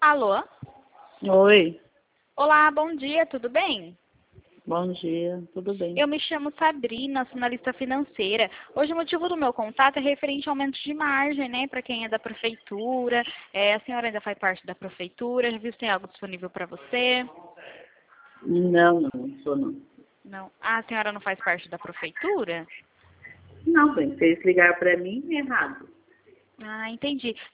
Alô? Oi, Olá, bom dia, tudo bem? bom dia, tudo bem? Eu me chamo Sabrina, sou analista financeira. Hoje o motivo do meu contato é referente ao aumento de margem, né, para quem é da prefeitura. A senhora ainda faz parte da prefeitura, já viu se tem algo disponível para você? Não sou não. Não. Ah, a senhora não faz parte da prefeitura? Não, bem, se eles ligaram para mim, é errado. Ah, entendi.